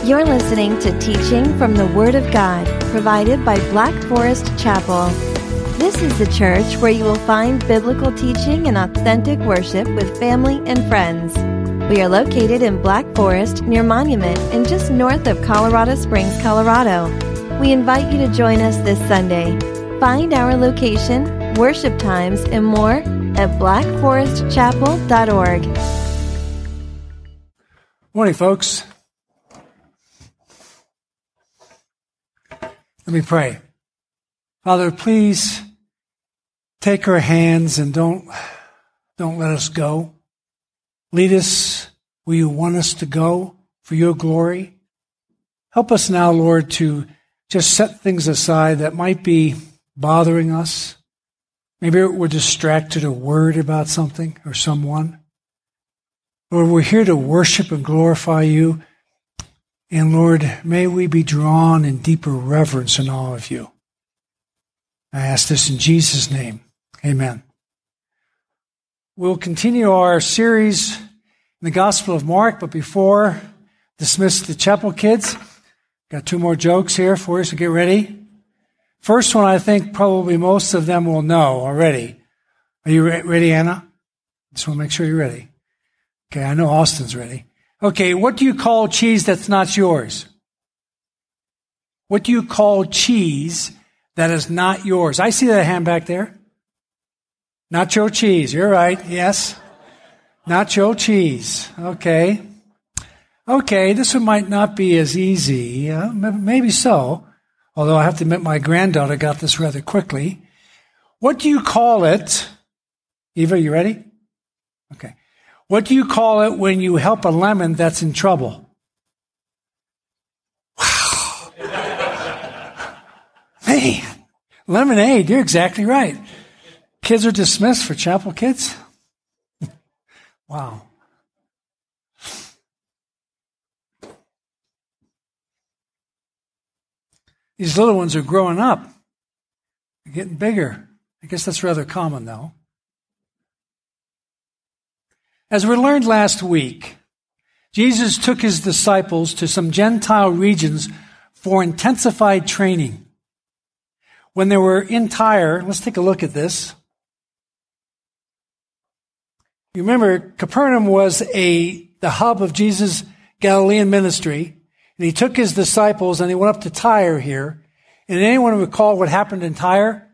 You're listening to teaching from the Word of God, provided by Black Forest Chapel. This is the church where you will find biblical teaching and authentic worship with family and friends. We are located in Black Forest near Monument and just north of Colorado Springs, Colorado. We invite you to join us this Sunday. Find our location, worship times, and more at blackforestchapel.org. Morning, folks. Let me pray. Father, please take our hands and don't let us go. Lead us where you want us to go for your glory. Help us now, Lord, to just set things aside that might be bothering us. Maybe we're distracted or worried about something or someone. Lord, we're here to worship and glorify you. And Lord, may we be drawn in deeper reverence and awe of you. I ask this in Jesus' name. Amen. We'll continue our series in the Gospel of Mark, but before dismiss the chapel kids, got two more jokes here for you, so get ready. First one, I think probably most of them will know already. Are you ready, Anna? Just want to make sure you're ready. Okay, I know Austin's ready. Okay, what do you call cheese that's not yours? What do you call cheese that is not yours? I see that hand back there. Nacho cheese. You're right. Yes. Nacho cheese. Okay. Okay, this one might not be as easy. Maybe so. Although I have to admit my granddaughter got this rather quickly. What do you call it? Eva, you ready? Okay. What do you call it when you help a lemon that's in trouble? Wow. Man, lemonade, you're exactly right. Kids are dismissed for chapel kids? Wow. These little ones are growing up. They're getting bigger. I guess that's rather common, though. As we learned last week, Jesus took his disciples to some Gentile regions for intensified training. When they were in Tyre, let's take a look at this. You remember, Capernaum was the hub of Jesus' Galilean ministry, and he took his disciples and he went up to Tyre here. And anyone recall what happened in Tyre?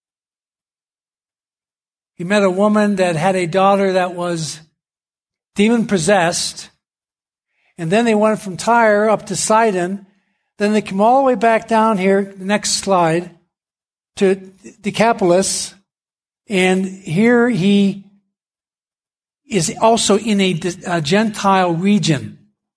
He met a woman that had a daughter that was demon-possessed, and then they went from Tyre up to Sidon. Then they came all the way back down here, the next slide, to Decapolis, and here he is also in a Gentile region.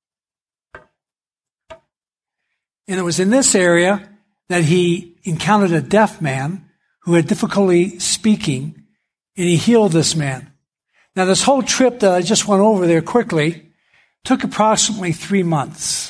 And it was in this area that he encountered a deaf man who had difficulty speaking, and he healed this man. Now, this whole trip that I just went over there quickly took approximately 3 months.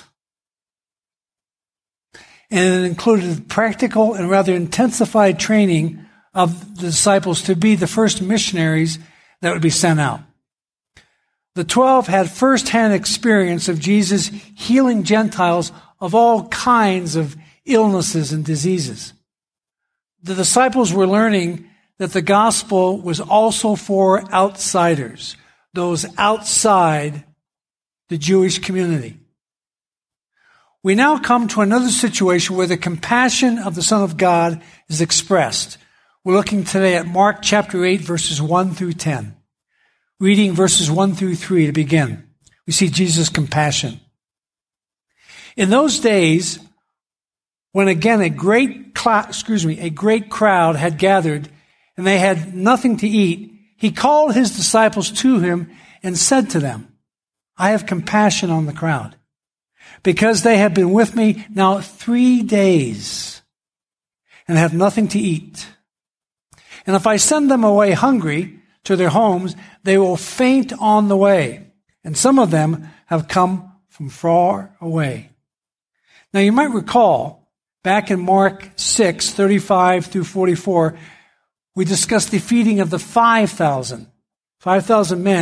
And it included practical and rather intensified training of the disciples to be the first missionaries that would be sent out. The 12 had firsthand experience of Jesus healing Gentiles of all kinds of illnesses and diseases. The disciples were learning that the gospel was also for outsiders, those outside the Jewish community. We now come to another situation where the compassion of the Son of God is expressed. We're looking today at Mark chapter 8, verses 1 through 10. Reading verses 1 through 3 to begin. We see Jesus' compassion. In those days, when again a great crowd had gathered, and they had nothing to eat, he called his disciples to him and said to them, I have compassion on the crowd, because they have been with me now 3 days and have nothing to eat. And if I send them away hungry to their homes, they will faint on the way. And some of them have come from far away. Now you might recall, back in Mark 6, 35 through 44, we discussed the feeding of the 5,000 men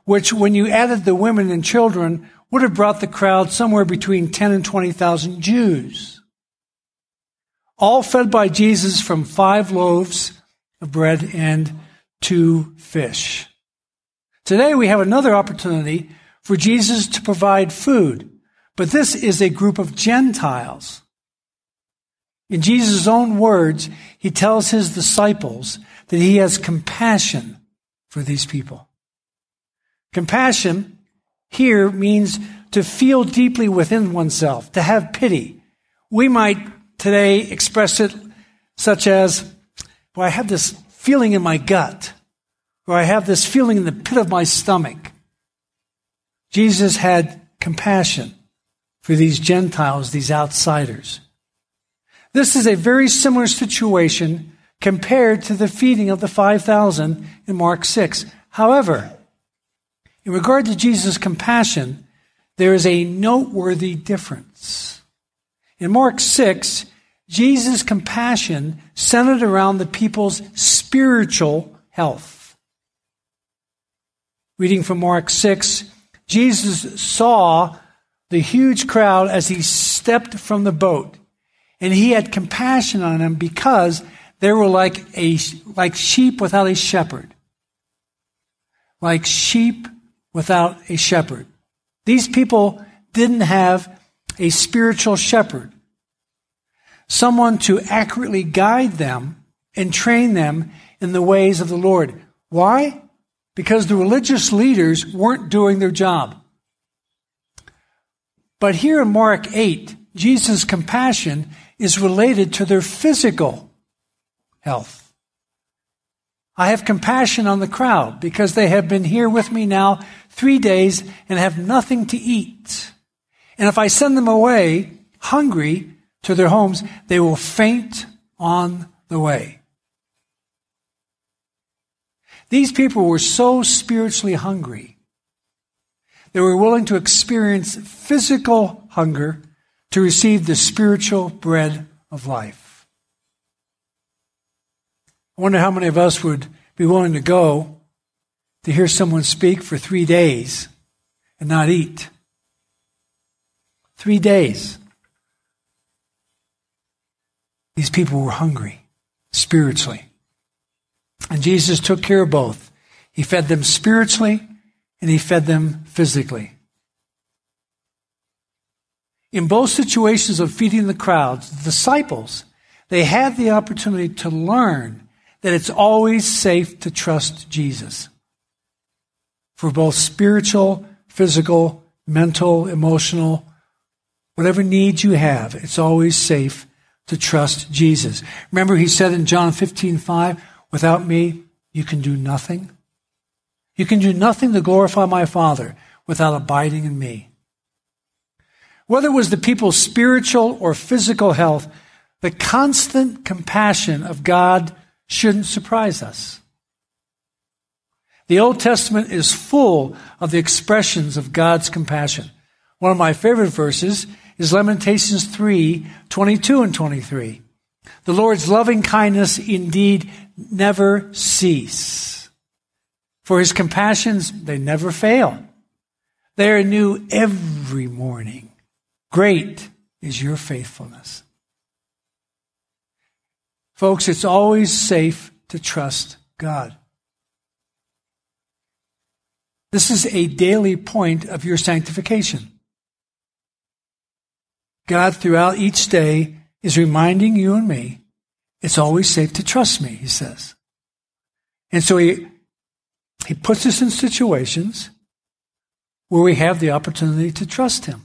which when you added the women and children would have brought the crowd somewhere between 10 and 20,000 Jews. All fed by Jesus from 5 loaves of bread and 2 fish. Today we have another opportunity for Jesus to provide food, but this is a group of Gentiles. In Jesus' own words, he tells his disciples that he has compassion for these people. Compassion here means to feel deeply within oneself, to have pity. We might today express it such as, well, I have this feeling in my gut, or I have this feeling in the pit of my stomach. Jesus had compassion for these Gentiles, these outsiders. This is a very similar situation compared to the feeding of the 5,000 in Mark 6. However, in regard to Jesus' compassion, there is a noteworthy difference. In Mark 6, Jesus' compassion centered around the people's spiritual health. Reading from Mark 6, Jesus saw the huge crowd as he stepped from the boat, and he had compassion on them because they were like sheep without a shepherd. Like sheep without a shepherd. These people didn't have a spiritual shepherd, someone to accurately guide them and train them in the ways of the Lord. Why? Because the religious leaders weren't doing their job. But here in Mark 8, Jesus' compassion is related to their physical health. I have compassion on the crowd because they have been here with me now 3 days and have nothing to eat. And if I send them away hungry to their homes, they will faint on the way. These people were so spiritually hungry, they were willing to experience physical hunger to receive the spiritual bread of life. I wonder how many of us would be willing to go to hear someone speak for 3 days and not eat. 3 days. These people were hungry spiritually. And Jesus took care of both. He fed them spiritually and he fed them physically. In both situations of feeding the crowds, the disciples, they had the opportunity to learn that it's always safe to trust Jesus. For both spiritual, physical, mental, emotional, whatever needs you have, it's always safe to trust Jesus. Remember, he said in John 15:5, without me, you can do nothing. You can do nothing to glorify my Father without abiding in me. Whether it was the people's spiritual or physical health, the constant compassion of God shouldn't surprise us. The Old Testament is full of the expressions of God's compassion. One of my favorite verses is Lamentations 3:22 and 23. The Lord's loving kindness indeed never cease. For his compassions, they never fail. They are new every morning. Great is your faithfulness. Folks, it's always safe to trust God. This is a daily point of your sanctification. God, throughout each day, is reminding you and me, it's always safe to trust me, he says. And so he puts us in situations where we have the opportunity to trust him.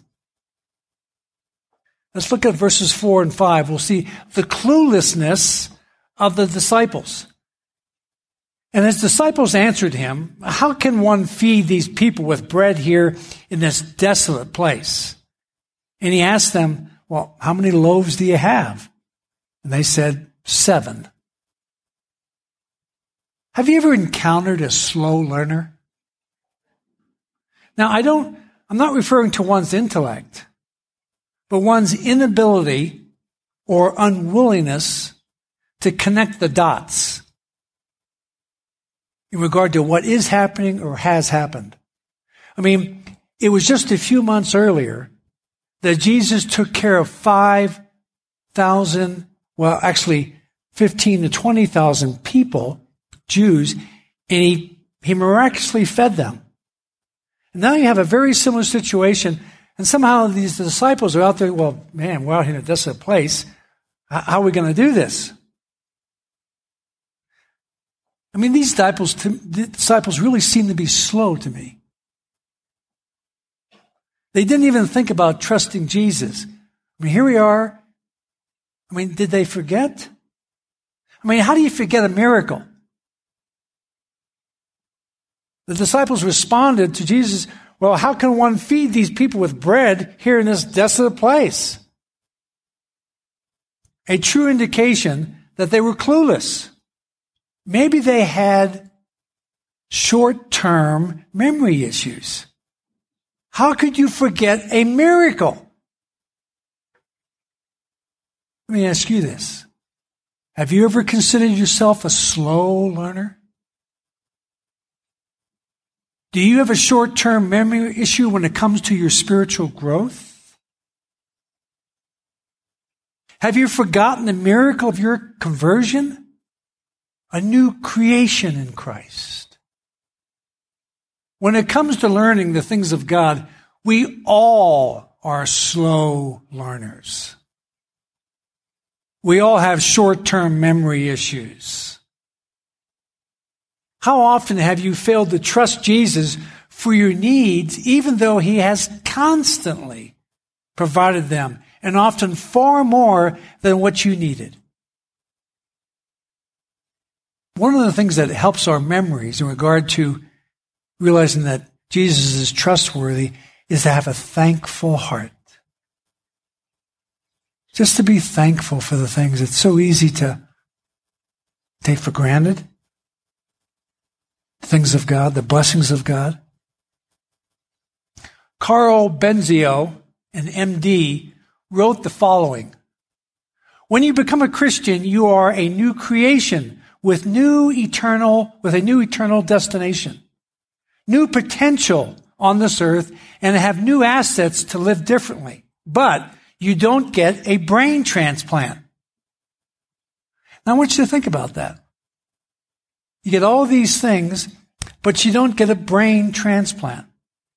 Let's look at verses 4 and 5. We'll see the cluelessness of the disciples. And his disciples answered him, how can one feed these people with bread here in this desolate place? And he asked them, well, how many loaves do you have? And they said, 7. Have you ever encountered a slow learner? Now, I'm not referring to one's intellect, but one's inability or unwillingness to connect the dots in regard to what is happening or has happened. I mean, it was just a few months earlier that Jesus took care of 5,000, well, actually 15 to 20,000 people, Jews, and he miraculously fed them. And now you have a very similar situation, and somehow these disciples are out there, well, man, we're out here in a desolate place. How are we going to do this? I mean, these disciples really seem to be slow to me. They didn't even think about trusting Jesus. I mean, here we are. I mean, did they forget? I mean, how do you forget a miracle? The disciples responded to Jesus, well, how can one feed these people with bread here in this desolate place? A true indication that they were clueless. Maybe they had short-term memory issues. How could you forget a miracle? Let me ask you this. Have you ever considered yourself a slow learner? Do you have a short-term memory issue when it comes to your spiritual growth? Have you forgotten the miracle of your conversion? A new creation in Christ. When it comes to learning the things of God, we all are slow learners. We all have short-term memory issues. How often have you failed to trust Jesus for your needs, even though he has constantly provided them, and often far more than what you needed? One of the things that helps our memories in regard to realizing that Jesus is trustworthy is to have a thankful heart. Just to be thankful for the things it's so easy to take for granted. The things of God, the blessings of God. Carl Benzio, an MD, wrote the following. When you become a Christian, you are a new creation with a new eternal destination, new potential on this earth, and have new assets to live differently. But you don't get a brain transplant. Now, I want you to think about that. You get all these things, but you don't get a brain transplant.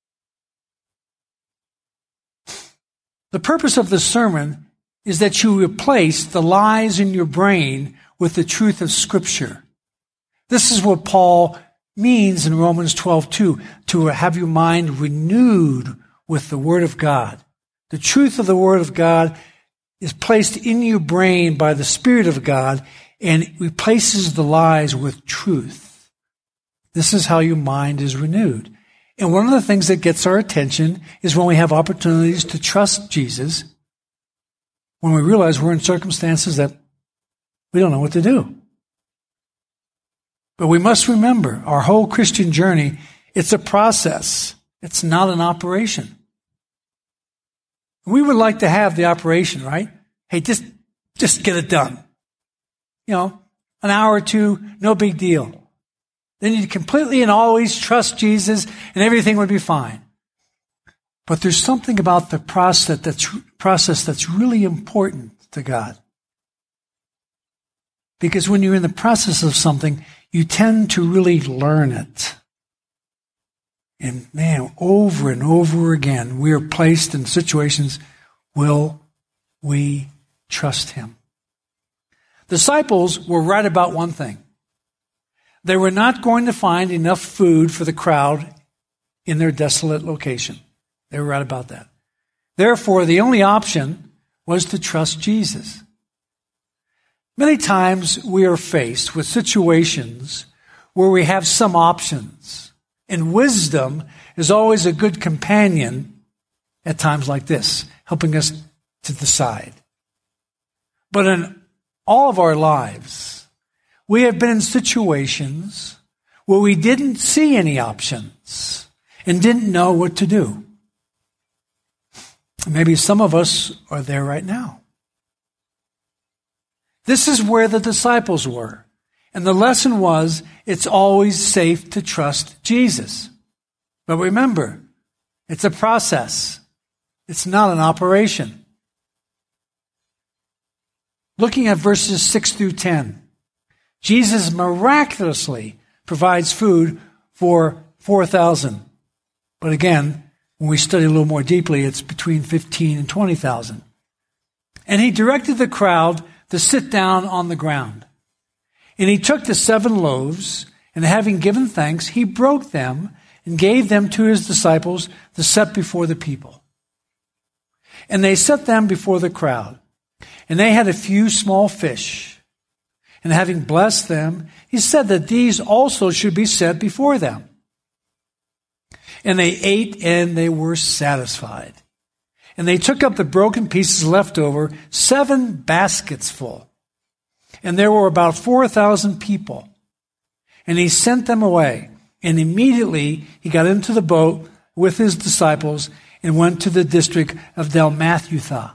The purpose of this sermon is that you replace the lies in your brain with the truth of Scripture. This is what Paul means in Romans 12:2, to have your mind renewed with the Word of God. The truth of the Word of God is placed in your brain by the Spirit of God and replaces the lies with truth. This is how your mind is renewed. And one of the things that gets our attention is when we have opportunities to trust Jesus, when we realize we're in circumstances that we don't know what to do. But we must remember, our whole Christian journey, it's a process. It's not an operation. We would like to have the operation, right? Hey, just get it done. You know, an hour or two, no big deal. Then you'd completely and always trust Jesus and everything would be fine. But there's something about the process that's really important to God. Because when you're in the process of something, you tend to really learn it. And man, over and over again, we are placed in situations, will we trust him? Disciples were right about one thing. They were not going to find enough food for the crowd in their desolate location. They were right about that. Therefore, the only option was to trust Jesus. Many times we are faced with situations where we have some options, and wisdom is always a good companion at times like this, helping us to decide. But in all of our lives, we have been in situations where we didn't see any options and didn't know what to do. Maybe some of us are there right now. This is where the disciples were. And the lesson was, it's always safe to trust Jesus. But remember, It's a process. It's not an operation. Looking at verses 6 through 10, Jesus miraculously provides food for 4,000. But again, when we study a little more deeply, it's between 15 and 20,000. And he directed the crowd to sit down on the ground. And he took the 7 loaves, and having given thanks, he broke them and gave them to his disciples to set before the people. And they set them before the crowd. And they had a few small fish. And having blessed them, he said that these also should be set before them. And they ate and they were satisfied. And they took up the broken pieces left over, 7 baskets full. And there were about 4,000 people. And he sent them away. And immediately he got into the boat with his disciples and went to the district of Dalmathutha.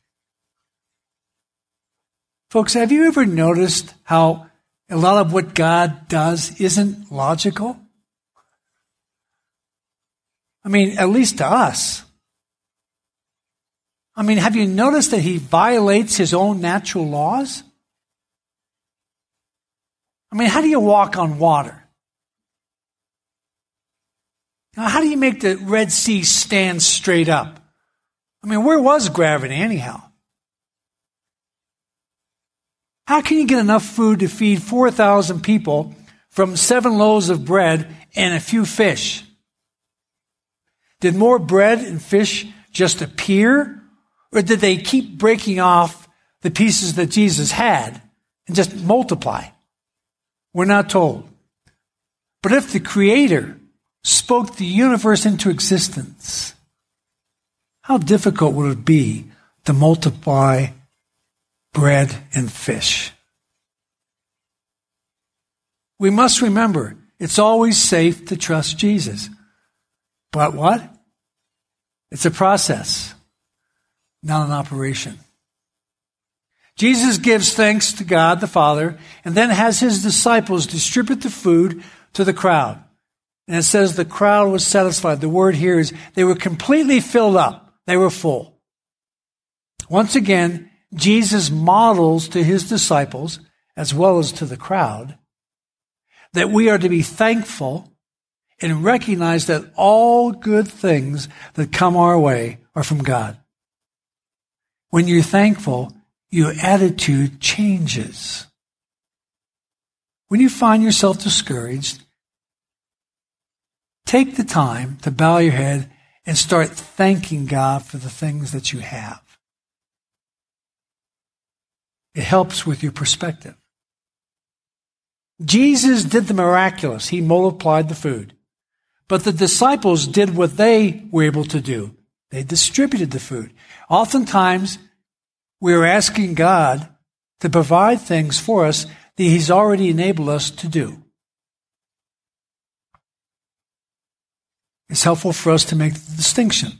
Folks, have you ever noticed how a lot of what God does isn't logical? I mean, at least to us. I mean, have you noticed that he violates his own natural laws? I mean, how do you walk on water? Now, how do you make the Red Sea stand straight up? I mean, where was gravity anyhow? How can you get enough food to feed 4,000 people from 7 loaves of bread and a few fish? Did more bread and fish just appear? Or did they keep breaking off the pieces that Jesus had and just multiply? We're not told. But if the Creator spoke the universe into existence, how difficult would it be to multiply bread and fish? We must remember, it's always safe to trust Jesus. But what? It's a process, not an operation. Jesus gives thanks to God the Father and then has his disciples distribute the food to the crowd. And it says the crowd was satisfied. The word here is they were completely filled up. They were full. Once again, Jesus models to his disciples, as well as to the crowd, that we are to be thankful and recognize that all good things that come our way are from God. When you're thankful, your attitude changes. When you find yourself discouraged, take the time to bow your head and start thanking God for the things that you have. It helps with your perspective. Jesus did the miraculous. He multiplied the food. But the disciples did what they were able to do. They distributed the food. Oftentimes, we are asking God to provide things for us that he's already enabled us to do. It's helpful for us to make the distinction.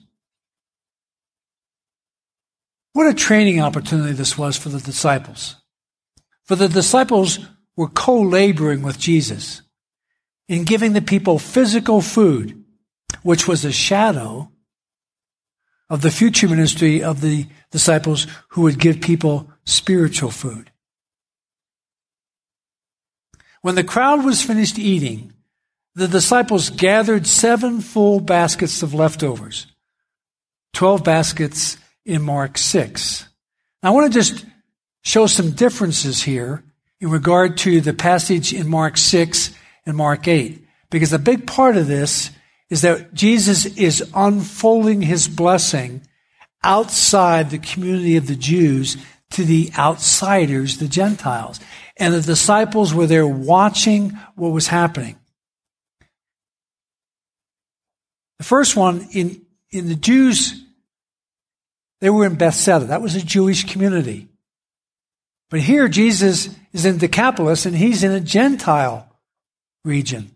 What a training opportunity this was for the disciples. For the disciples were co-laboring with Jesus in giving the people physical food, which was a shadow of the future ministry of the disciples who would give people spiritual food. When the crowd was finished eating, the disciples gathered 7 full baskets of leftovers, 12 baskets in Mark 6. Now, I want to just show some differences here in regard to the passage in Mark 6 and Mark 8, because a big part of this is that Jesus is unfolding his blessing outside the community of the Jews to the outsiders, the Gentiles. And the disciples were there watching what was happening. The first one, in the Jews, they were in Bethsaida. That was a Jewish community. But here Jesus is in Decapolis, and he's in a Gentile region.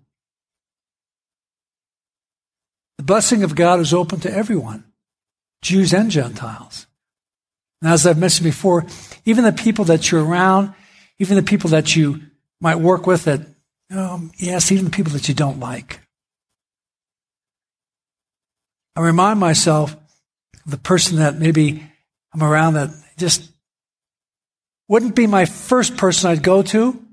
The blessing of God is open to everyone, Jews and Gentiles. And as I've mentioned before, even the people that you're around, even the people that you might work with that, yes, even the people that you don't like. I remind myself of the person that maybe I'm around that just wouldn't be my first person I'd go to.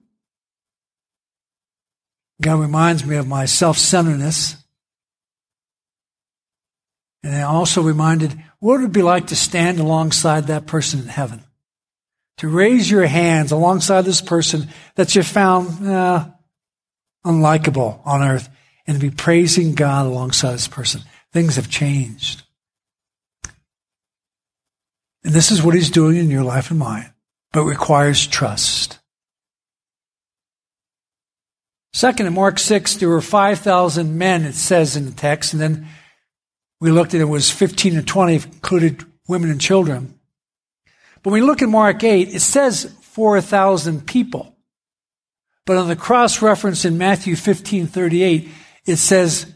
God reminds me of my self-centeredness. And I'm also reminded what it would be like to stand alongside that person in heaven. To raise your hands alongside this person that you found unlikable on earth and to be praising God alongside this person. Things have changed. And this is what he's doing in your life and mine, but requires trust. Second, in Mark 6, there were 5,000 men, it says in the text, and then we looked at it was 15 and 20, included women and children. But when we look at Mark 8, it says 4,000 people. But on the cross-reference in Matthew 15:38, it says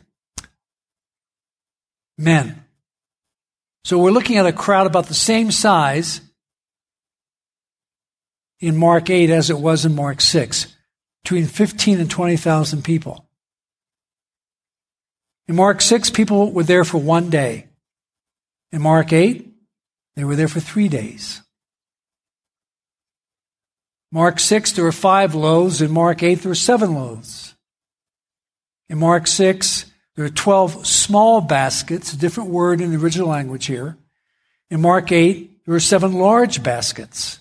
men. So we're looking at a crowd about the same size in Mark 8 as it was in Mark 6, between 15 and 20,000 people. In Mark 6, people were there for 1 day. In Mark 8, they were there for 3 days. Mark 6, there were 5 loaves. In Mark 8, there were 7 loaves. In Mark 6, there are 12 small baskets, a different word in the original language here. In Mark 8, there are 7 large baskets.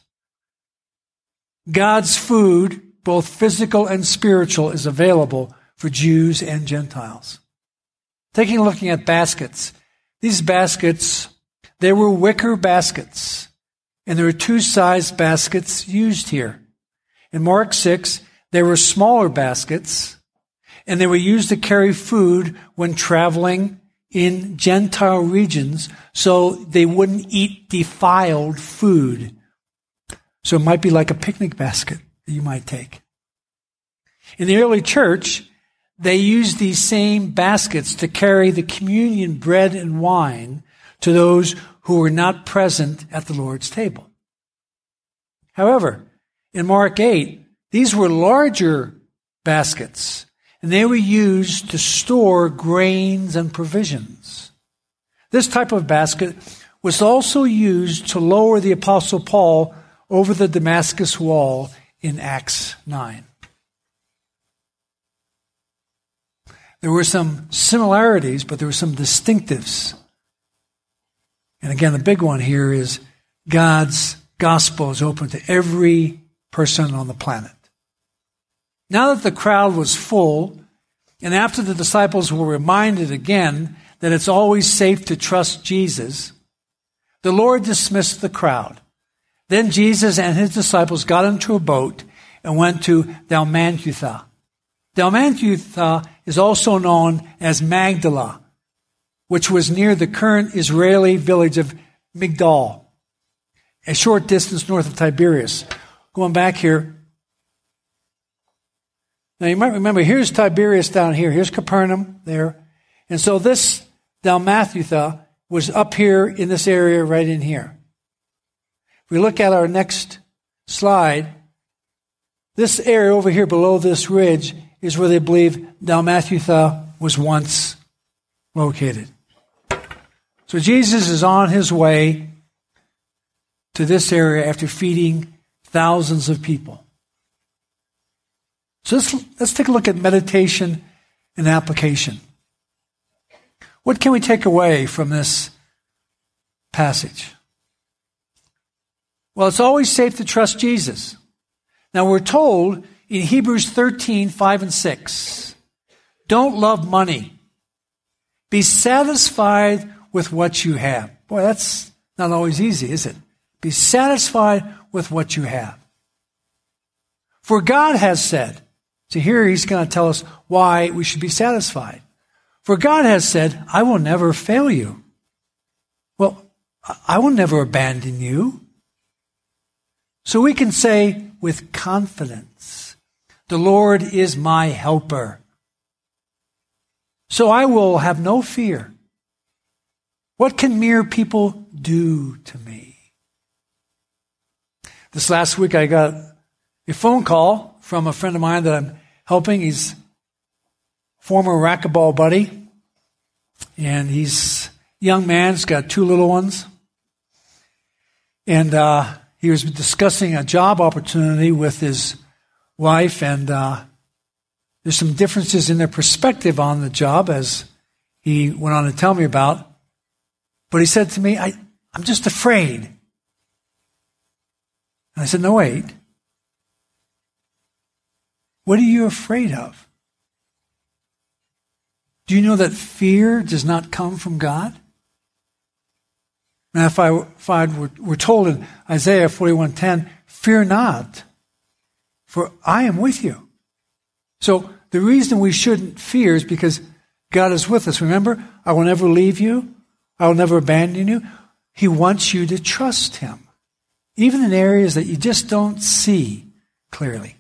God's food, both physical and spiritual, is available for Jews and Gentiles. Taking a look at baskets. These baskets, they were wicker baskets. And there are 2 size baskets used here. In Mark 6, there were smaller baskets, and they were used to carry food when traveling in Gentile regions so they wouldn't eat defiled food. So it might be like a picnic basket that you might take. In the early church, they used these same baskets to carry the communion bread and wine to those who were not present at the Lord's table. However, in Mark 8, these were larger baskets, and they were used to store grains and provisions. This type of basket was also used to lower the Apostle Paul over the Damascus wall in Acts 9. There were some similarities, but there were some distinctives. And again, the big one here is God's gospel is open to every person on the planet. Now that the crowd was full, and after the disciples were reminded again that it's always safe to trust Jesus, the Lord dismissed the crowd. Then Jesus and his disciples got into a boat and went to Dalmanutha. Dalmanutha is also known as Magdala, which was near the current Israeli village of Migdal, a short distance north of Tiberias. Going back here, now you might remember, here's Tiberias down here. Here's Capernaum there. And so this Dalmanutha was up here in this area right in here. If we look at our next slide, this area over here below this ridge is where they believe Dalmanutha was once located. So Jesus is on his way to this area after feeding thousands of people. So let's take a look at meditation and application. What can we take away from this passage? Well, it's always safe to trust Jesus. Now, we're told in Hebrews 13:5-6, don't love money. Be satisfied with what you have. Boy, that's not always easy, is it? Be satisfied with what you have. For God has said, so here he's going to tell us why we should be satisfied. For God has said, I will never fail you. Well, I will never abandon you. So we can say with confidence, the Lord is my helper. So I will have no fear. What can mere people do to me? This last week I got a phone call from a friend of mine that I'm helping. He's a former racquetball buddy, and he's young man. He's got 2 little ones. And he was discussing a job opportunity with his wife, and there's some differences in their perspective on the job, as he went on to tell me about. But he said to me, I'm just afraid. And I said, no, wait. What are you afraid of? Do you know that fear does not come from God? Now, we're told in Isaiah 41:10, fear not, for I am with you. So the reason we shouldn't fear is because God is with us. Remember, I will never leave you. I will never abandon you. He wants you to trust Him, even in areas that you just don't see clearly.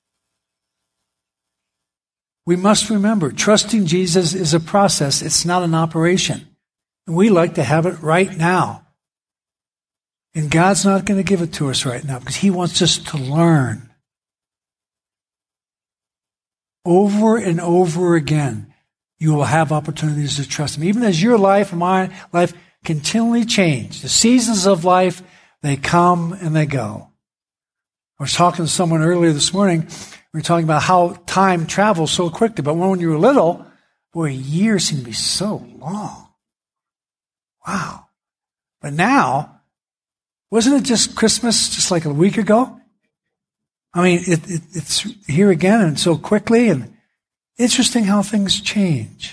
We must remember, trusting Jesus is a process. It's not an operation. And we like to have it right now. And God's not going to give it to us right now because He wants us to learn. Over and over again, you will have opportunities to trust Him. Even as your life and my life continually change. The seasons of life, they come and they go. I was talking to someone earlier this morning. We were talking about how time travels so quickly. But when you were little, boy, a year seemed to be so long. Wow. But now, wasn't it just Christmas just like a week ago? I mean, it's here again and so quickly, and interesting how things change.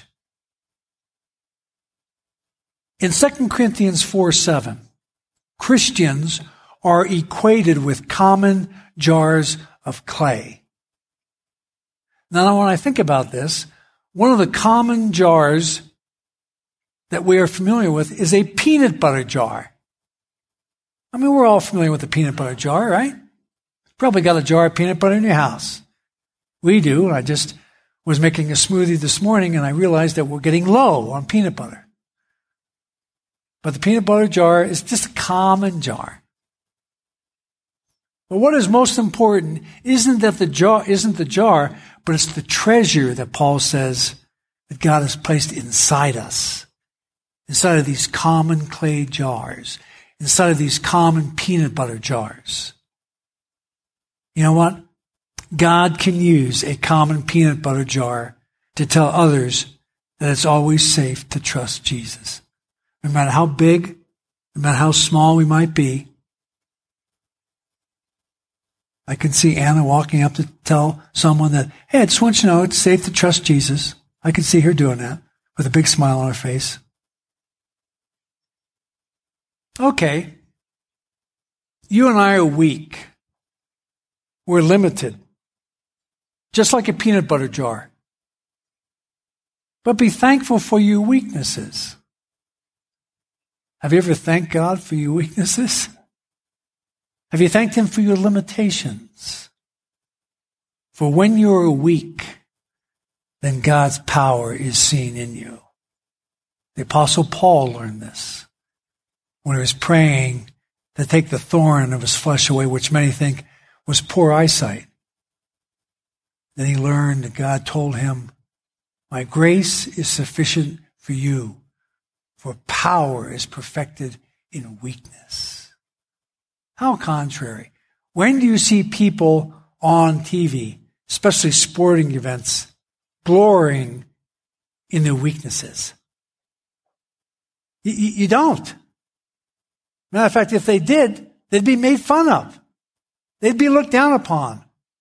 In 2 Corinthians 4:7, Christians are equated with common jars of clay. Now, when I think about this, one of the common jars that we are familiar with is a peanut butter jar. I mean, we're all familiar with the peanut butter jar, right? Probably got a jar of peanut butter in your house. We do. I just was making a smoothie this morning, and I realized that we're getting low on peanut butter. But the peanut butter jar is just a common jar. But what is most important isn't the jar, but it's the treasure that Paul says that God has placed inside us, inside of these common clay jars, inside of these common peanut butter jars. You know what? God can use a common peanut butter jar to tell others that it's always safe to trust Jesus. No matter how big, no matter how small we might be. I can see Anna walking up to tell someone that, hey, I just want you to know it's safe to trust Jesus. I can see her doing that with a big smile on her face. Okay. You and I are weak. We're limited. Just like a peanut butter jar. But be thankful for your weaknesses. Have you ever thanked God for your weaknesses? Have you thanked Him for your limitations? For when you are weak, then God's power is seen in you. The Apostle Paul learned this when he was praying to take the thorn of his flesh away, which many think was poor eyesight. Then he learned that God told him, my grace is sufficient for you, for power is perfected in weakness. How contrary. When do you see people on TV, especially sporting events, glorying in their weaknesses? You don't. Matter of fact, if they did, they'd be made fun of. They'd be looked down upon.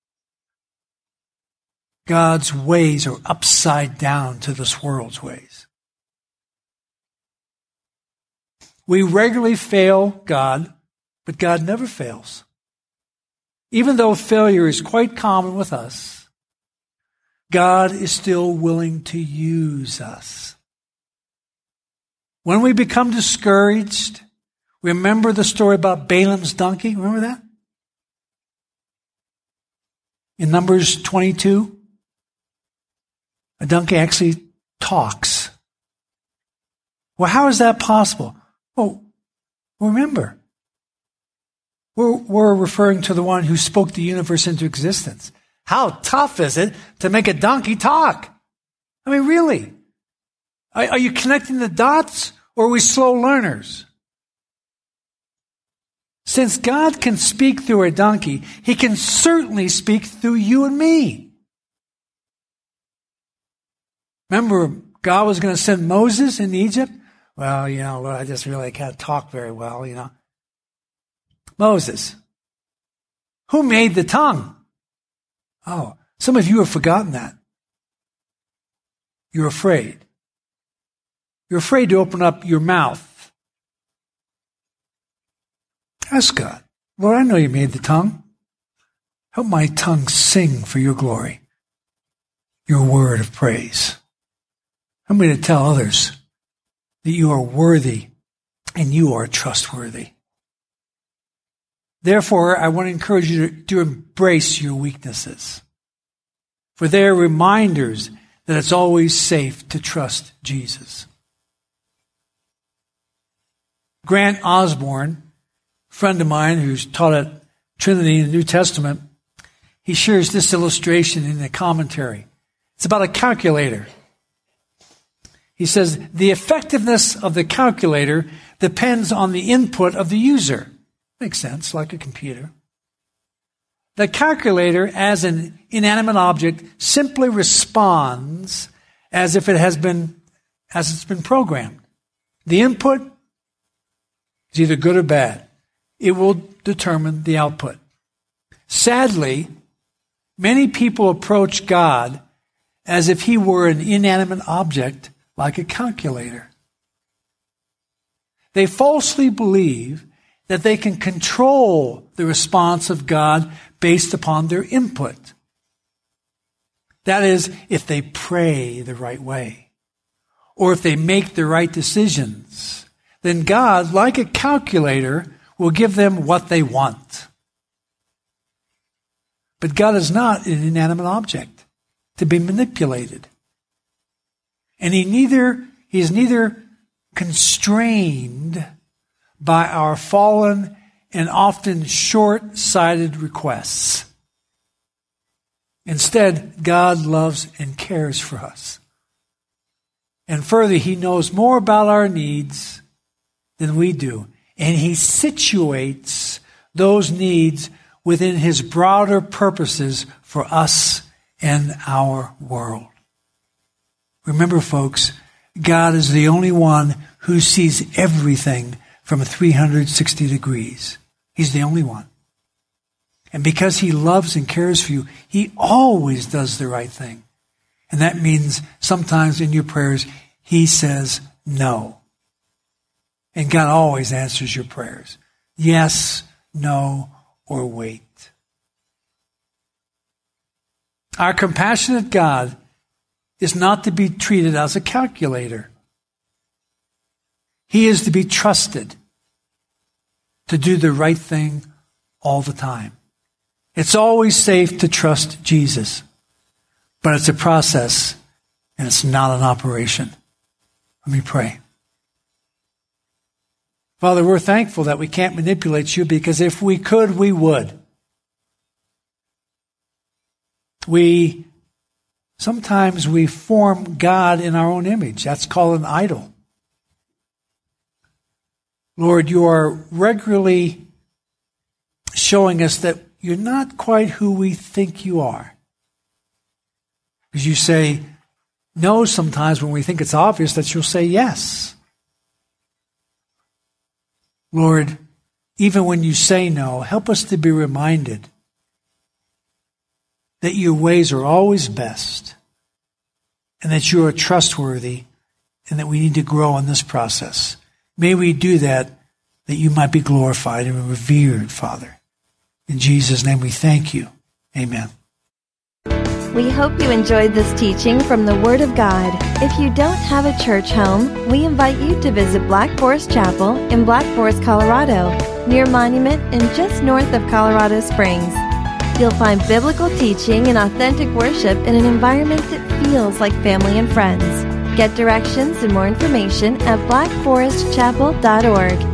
God's ways are upside down to this world's ways. We regularly fail God, but God never fails. Even though failure is quite common with us, God is still willing to use us. When we become discouraged, remember the story about Balaam's donkey? Remember that? In Numbers 22, a donkey actually talks. Well, how is that possible? Oh, remember, we're referring to the one who spoke the universe into existence. How tough is it to make a donkey talk? I mean, really? Are you connecting the dots? Or are we slow learners? Since God can speak through a donkey, He can certainly speak through you and me. Remember, God was going to send Moses into Egypt? Well, Lord, I just really can't talk very well, Moses. Who made the tongue? Oh, some of you have forgotten that. You're afraid. You're afraid to open up your mouth. Ask God, Lord, I know you made the tongue. Help my tongue sing for your glory, your word of praise. Help me to tell others that you are worthy and you are trustworthy. Therefore, I want to encourage you to embrace your weaknesses, for they are reminders that it's always safe to trust Jesus. Grant Osborne, a friend of mine who's taught at Trinity in the New Testament, he shares this illustration in the commentary. It's about a calculator. He says, the effectiveness of the calculator depends on the input of the user. Makes sense, like a computer. The calculator, as an inanimate object, simply responds as if it's been programmed. The input is either good or bad. It will determine the output. Sadly, many people approach God as if He were an inanimate object like a calculator. They falsely believe that they can control the response of God based upon their input. That is, if they pray the right way, or if they make the right decisions, then God, like a calculator, will give them what they want. But God is not an inanimate object to be manipulated. And He is neither constrained by our fallen and often short-sighted requests. Instead, God loves and cares for us. And further, He knows more about our needs than we do. And He situates those needs within His broader purposes for us and our world. Remember, folks, God is the only one who sees everything from 360 degrees. He's the only one. And because He loves and cares for you, He always does the right thing. And that means sometimes in your prayers, He says no. And God always answers your prayers. Yes, no, or wait. Our compassionate God is not to be treated as a calculator. He is to be trusted to do the right thing all the time. It's always safe to trust Jesus, but it's a process and it's not an operation. Let me pray. Father, we're thankful that we can't manipulate you, because if we could, we would. Sometimes we form God in our own image. That's called an idol. Lord, you are regularly showing us that you're not quite who we think you are. Because you say no sometimes when we think it's obvious that you'll say yes. Lord, even when you say no, help us to be reminded that your ways are always best, and that you are trustworthy, and that we need to grow in this process. May we do that you might be glorified and revered, Father. In Jesus' name we thank you. Amen. We hope you enjoyed this teaching from the Word of God. If you don't have a church home, we invite you to visit Black Forest Chapel in Black Forest, Colorado, near Monument and just north of Colorado Springs. You'll find biblical teaching and authentic worship in an environment that feels like family and friends. Get directions and more information at blackforestchapel.org.